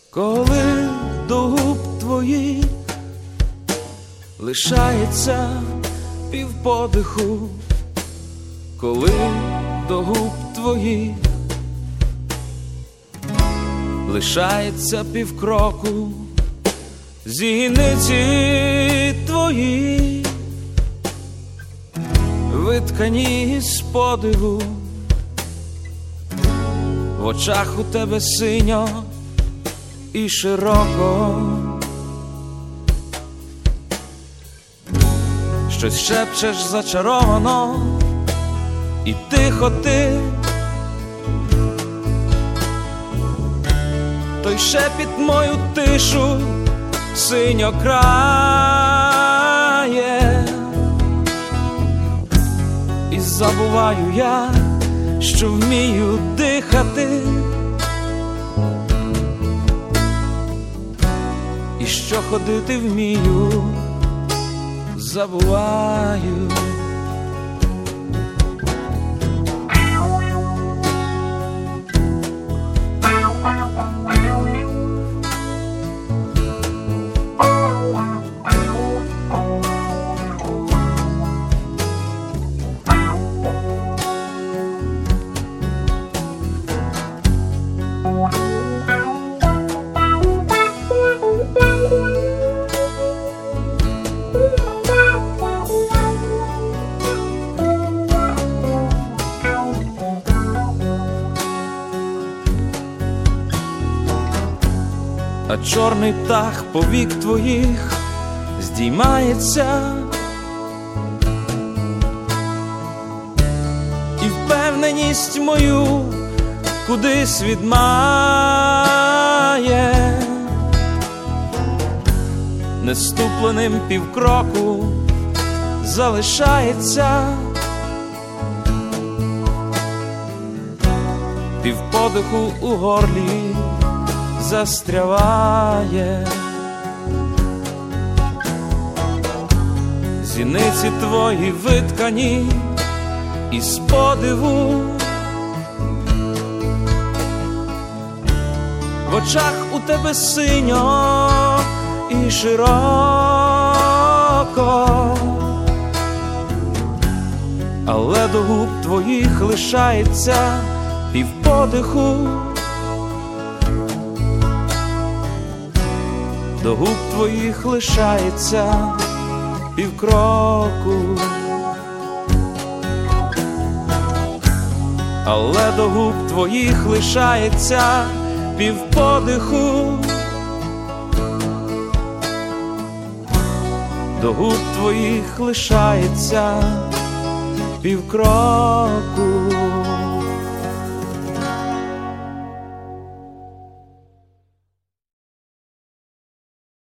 Коли до губ твоїх лишається півподиху, коли до губ твоїх лишається півкроку, зіниці твої виткані з подиву, в очах у тебе синьо і широко, щось шепчеш зачаровано, і тихо ти, той шепіт мою тишу синьо крає, і забуваю я, що вмію дихати, і що ходити вмію, забуваю. А чорний птах повік твоїх здіймається, і впевненість мою кудись відмає, неступленим півкроку залишається, півподиху у горлі застряває, зіниці твої виткані із подиву, в очах у тебе синьо і широко, але до губ твоїх лишається півподиху, до губ твоїх лишається півкроку, але до губ твоїх лишається півподиху, до губ твоїх лишається півкроку.